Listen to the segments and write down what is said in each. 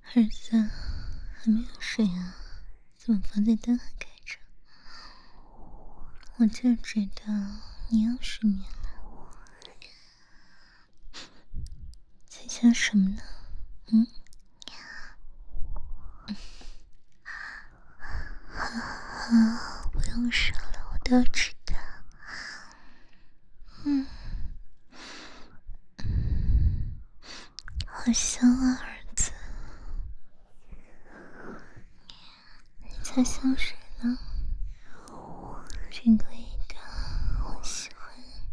儿子，还没有睡啊？怎么房间灯还开着？我就知道你要失眠了。在想什么呢？不用说了，我都知道。好香啊，儿子。你在想谁呢？这个味道我喜欢。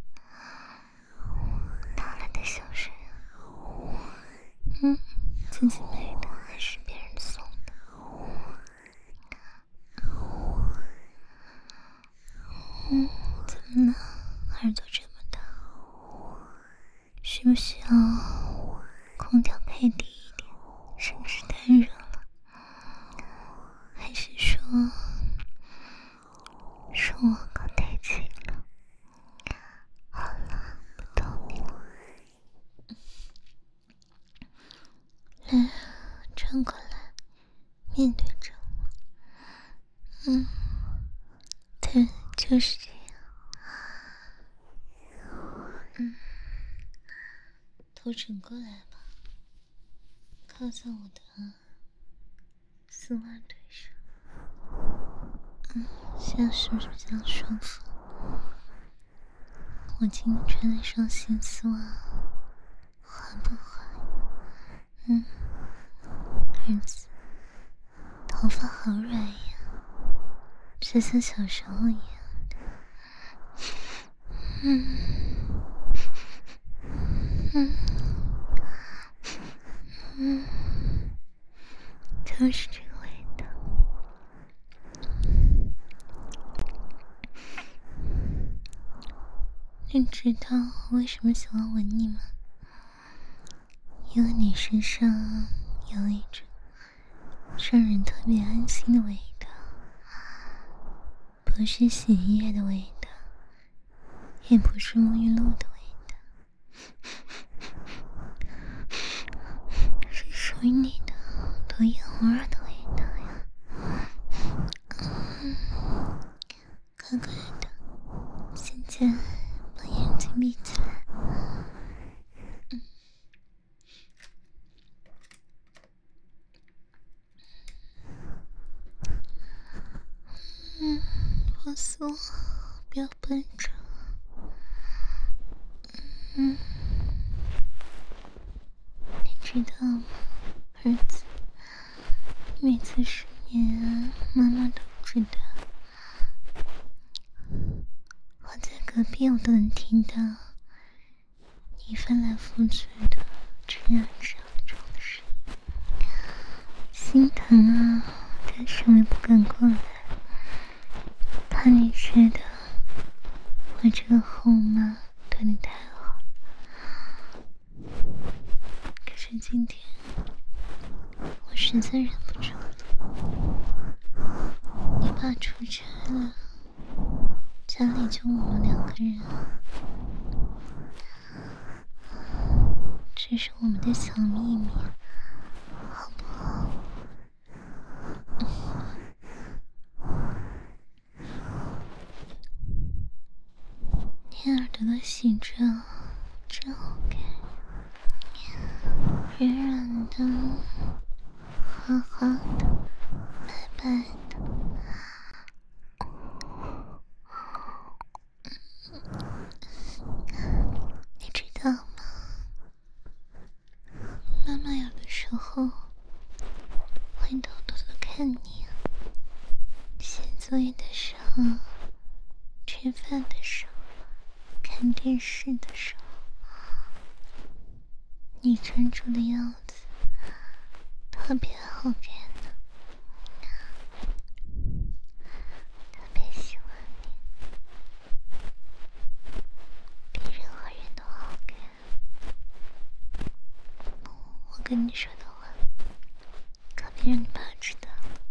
哪来的香水啊？自己买的还是别人送的？怎么了？耳朵这么大，需不需要空调开低一点？是不是太热了？还是说我搞太轻了？好了，不逗你了。来，转过来，面对着我。对，就是这样。头枕过来吧，靠在我的丝袜腿上。现在是不是比较舒服？我今天穿的双新丝袜滑不滑？儿子，头发好软呀，就像小时候一样的。就是这个味道。你知道我为什么喜欢闻你吗？因为你身上有一种让人特别安心的味道，不是洗衣液的味道，也不是沐浴露的味道，是属于你的独一无二的味道呀。乖乖的，现在把眼睛闭起来。放松，不要绷着。你知道吗，儿子？每次失眠，妈妈都知道。我在隔壁，我都能听到你翻来覆去的吱呀吱呀的这种声音，心疼啊！但是我也不敢过来，怕你觉得我这个后妈对你太好。可是今天我实在忍不住了。你爸出差了，家里就我们2个人，这是我们的小秘密，好不好？你耳朵都洗着，真好看，软软的，滑滑的，白白的。你知道吗？妈妈有的时候会偷偷的看你，写作业的时候，吃饭的时候，看电视的时候，你专注的样子特别好看呢，特别喜欢你，比任何人都好看。我跟你说的话，可别让你爸知道，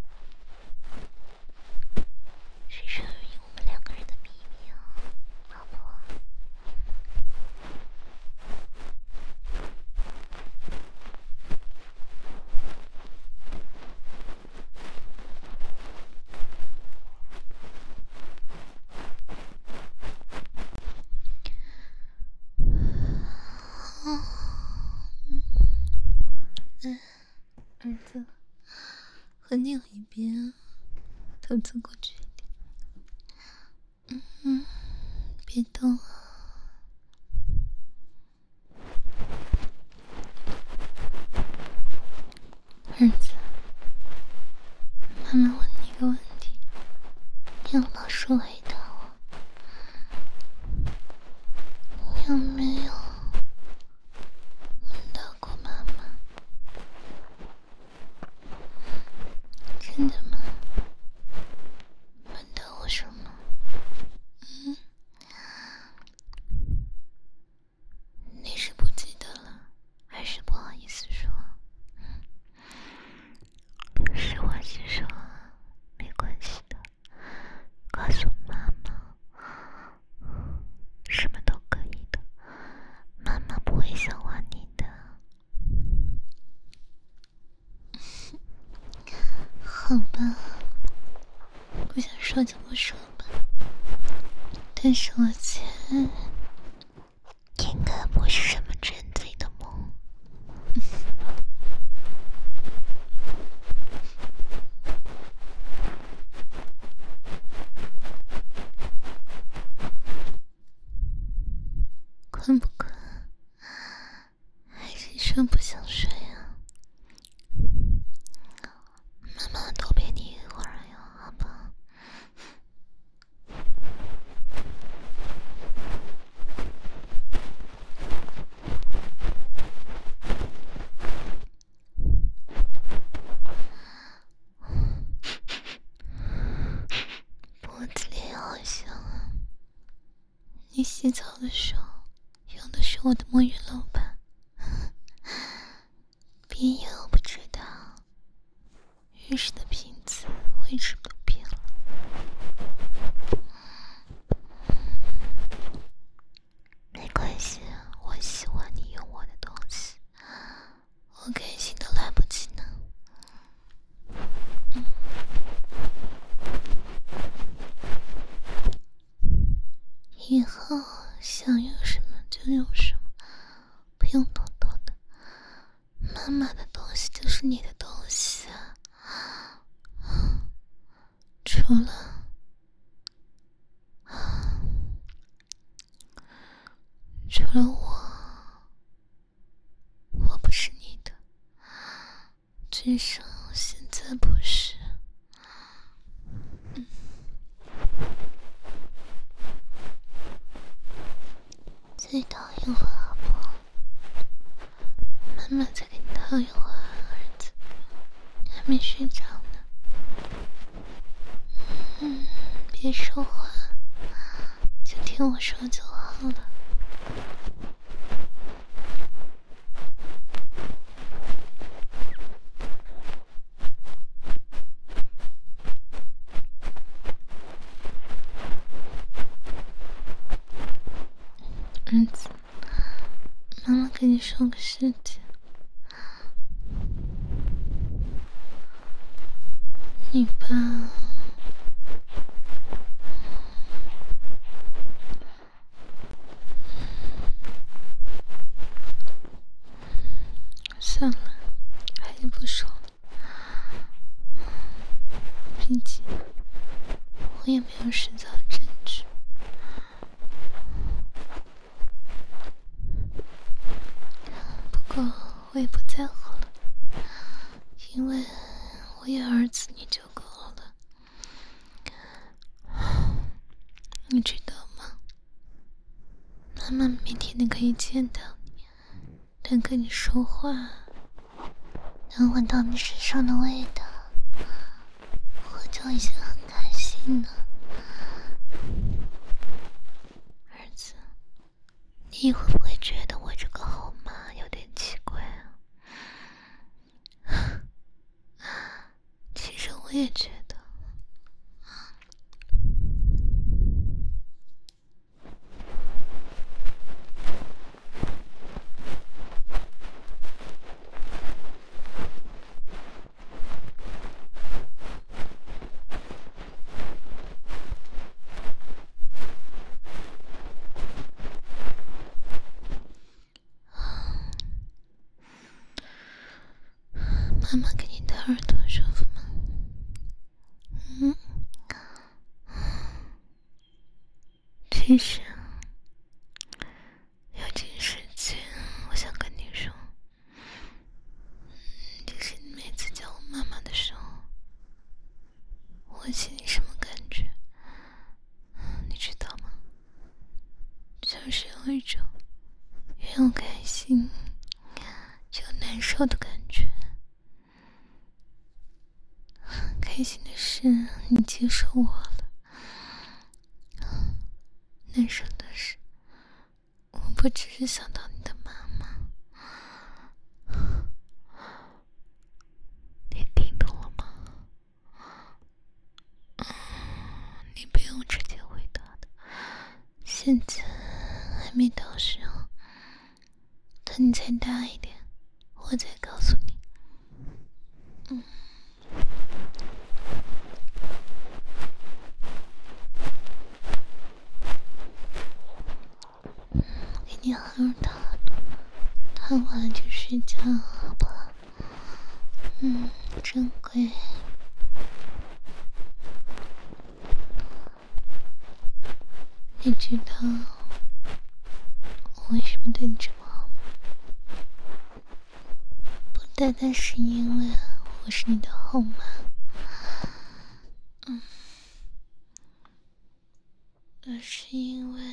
是属于我们2个人的秘密哦，好不好？ 儿子，和你有一边，头侧过去一点。别动啊。儿子，妈妈问你一个问题，你要老实回答我。你有没有闻到过妈妈？真的吗？闻到我什么？你是不记得了，还是不好意思说？实话实说，没关系的。告诉妈妈，什么都可以的，妈妈不会笑话你的。好吧，不想说就不说吧。但是我猜，应该不是什么真醉的梦。困不困？还是说不想睡啊？妈妈多陪你一会儿哟，好不好？脖子里好香啊！你洗澡的时候用的是我的沐浴露吧？别以为我不知道，浴室的瓶子位置不变了。没关系，我喜欢你用我的东西，我开心都来不及呢。以后想用什么就用什么，不用多多的。妈妈的东西就是你的东西啊，除了我不是你的，至少现在不是。再躺一会儿好不好？妈妈再给你躺一会儿，儿子，还没睡着呢。别说话，就听我说就好了。儿子，妈妈跟你说个事情，你爸算了，还是不说了。毕竟我也没有实凿的证据。不过我也不在乎了，因为我有儿子你就够了。你知道吗？妈妈每天都可以见到你，能跟你说话，能闻到你身上的味道，我就已经很开心了。儿子，你会不会觉得我这个后妈有点奇怪啊？其实我也觉得。 妈妈给你的耳朵舒服吗？嗯，其实有件事情我想跟你说，就是你每次叫我妈妈的时候，我心里什么感觉，你知道吗？就是有一种又开心又难受的感觉。开心的是你接受我了，难受的是我不只是想到你的妈妈。你听懂了吗？你不用直接回答的，现在还没到时候，等你再大一点，我再告诉你。给你好好躺，躺完了就睡觉，好不好？真乖。你知道我为什么对你这么好吗？不单单是因为我是你的后妈，而是因为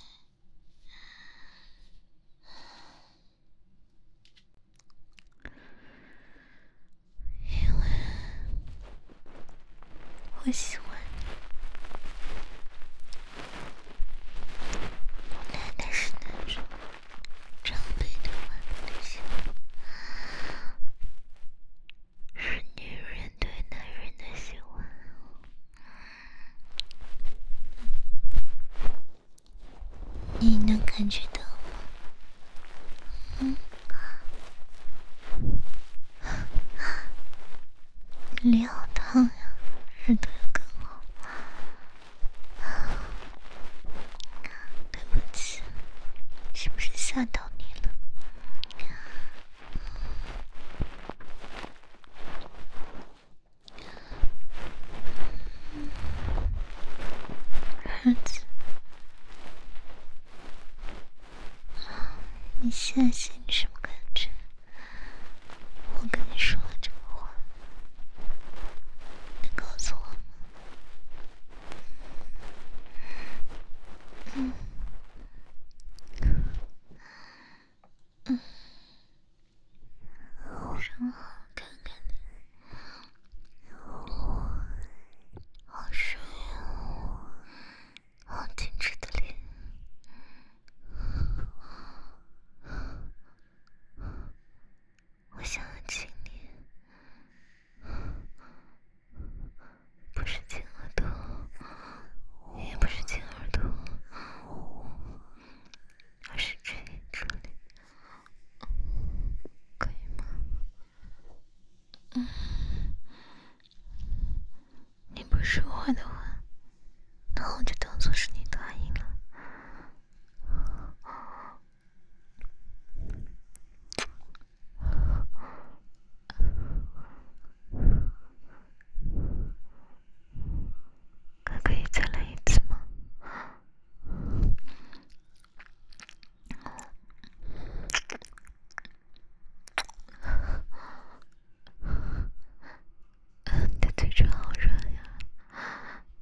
我喜欢你，不单单是那种长辈对完美的喜欢，是女人对男人的喜欢。你能感觉到吗？脸好烫呀，耳朵又更好。对不起，是不是吓到你了？儿子，你现在心里什么感觉？我跟你说了这个话，你告诉我吗？正好看看你，好帅啊，好精致的脸。我想要亲你，不是亲耳朵，也不是亲耳朵，而是这里，可以吗？你不说话的话，那我就当做是你答应了。可以再来一次吗？你的嘴唇好软呀，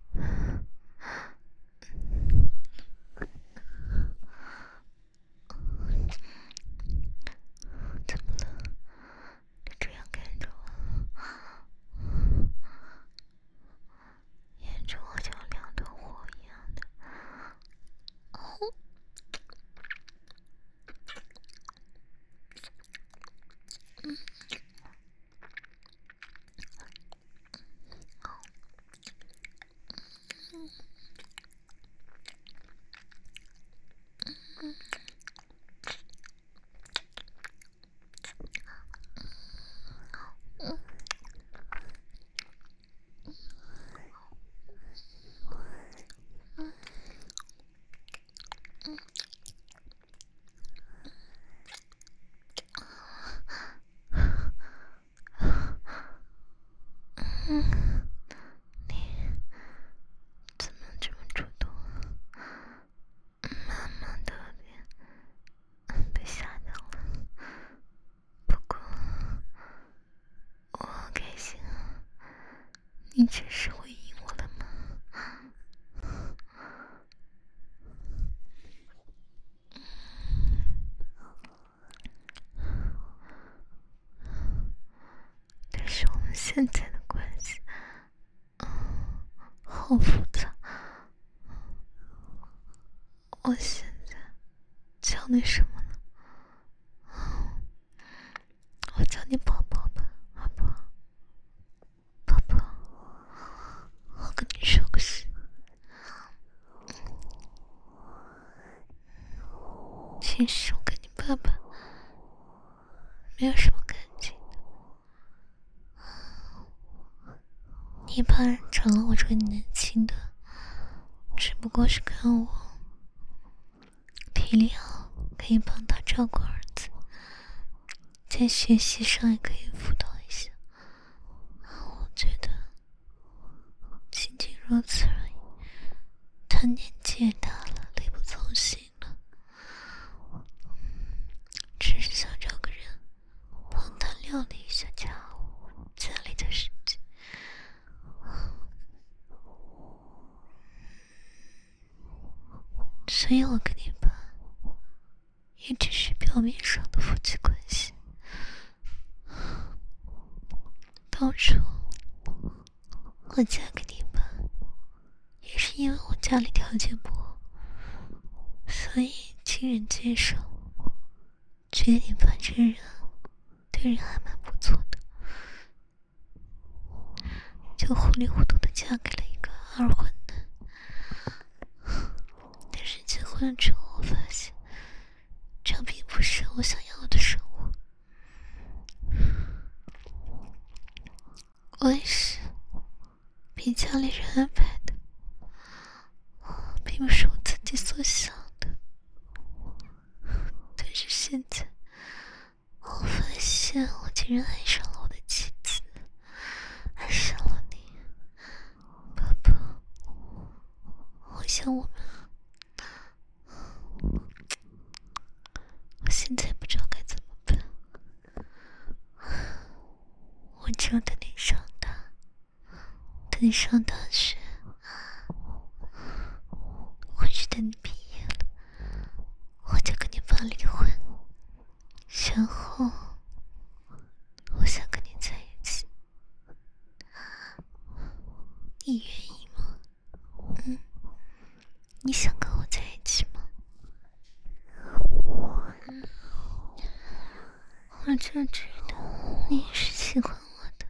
你真是回应我了吗？但是我们现在的关系，好复杂。我现在叫你什么呢？我叫你宝宝吧，好不好？宝宝，我跟你说个事。其实我跟你爸爸没有什么感情的，你爸找了我这个年轻的，只不过是看我体力好，可以帮他照顾儿子，在学习上也可以辅导一下。我觉得仅仅如此而已。他年纪也大了，力不从心了，只是想找个人帮他料理一下家里的事情。所以我跟你爸也只是表面上的夫妻关系。当初我嫁给你爸，也是因为我家里条件不好，所以亲人介绍，觉得你爸这人对人还蛮不错的，就糊里糊涂的嫁给了一个二婚男。但是结婚了之后，我发现这并不是我想要的生活。我也是被家里人安排的，并不是我自己所想的。但是现在我发现我竟然爱上了我的妻子，爱上了你，爸爸。我想我现在不知道该怎么办。我只有等你长大，等你上大学，或是等你毕业了，我就跟你爸离婚，然后我想跟你在一起。你愿意吗？你想跟我在一起吗？我就知道你也是喜欢我的。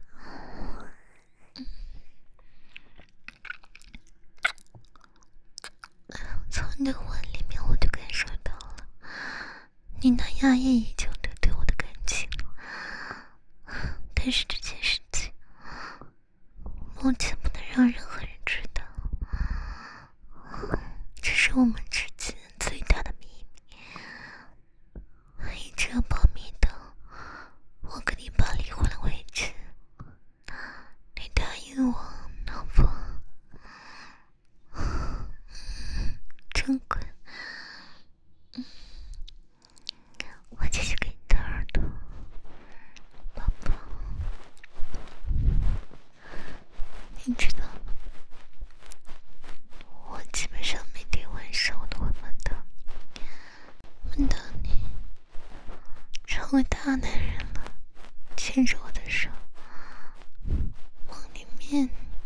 从你的吻里面我就感受到了你那压抑已久的对我的感情，但是这件事情目前不能让任何人知道，这是我们之间最大的秘密，一直要保密到我跟你爸离婚了为止。你答应我好不好？真乖。我继续给你的耳朵，宝宝。你知道吗？我基本上每天晚上我都会梦到你成为大男人了，牵着我的手，梦里面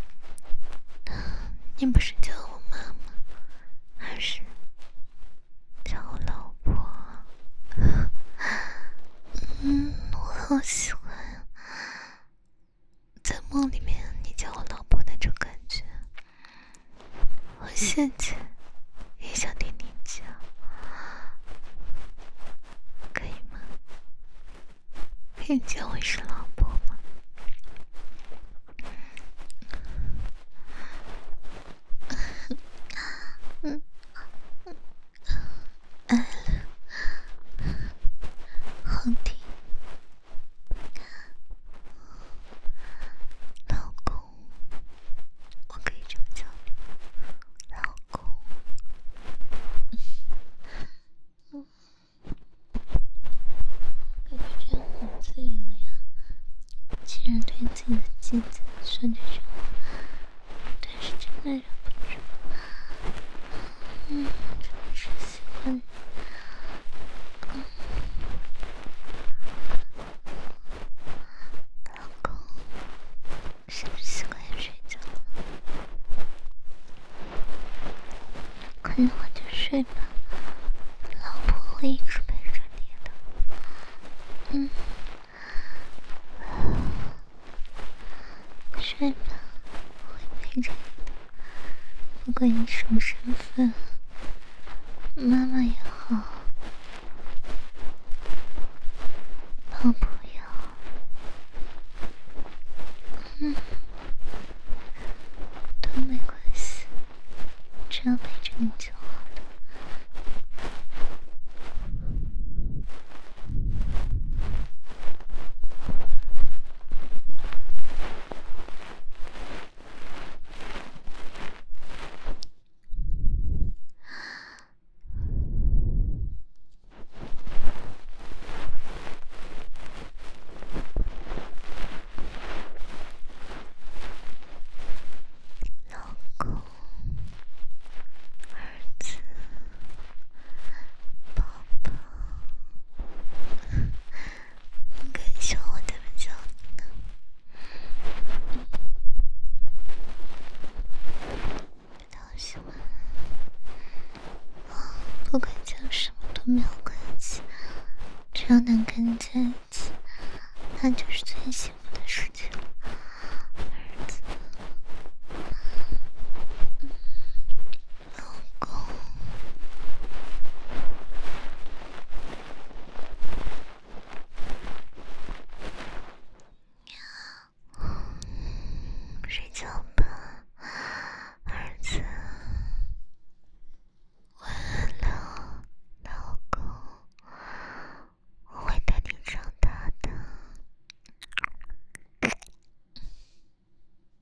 你不是叫我妈妈，而是叫我老婆。我好喜欢在梦里面你叫我老婆那种感觉。我现在也想听你讲，可以吗？可以叫我一声老婆吗？爱了，好听。老公，我可以这么叫你，老公。感觉这样很自由呀，竟然对自己的妻子说这种话。 会忍不住。真的是喜欢。老公，是不是快睡觉了？快点晚点睡吧，老婆会一直陪着你的。睡吧，我会陪着你的，不管你什么身份，妈妈也好，老婆也好，都没关系，只要陪着你就好了。老公，儿子，宝宝，你可以叫我怎么叫你呢？真的好喜欢。不管叫什么都没有关系，只要能跟你在一起，那就是最幸福的事情了。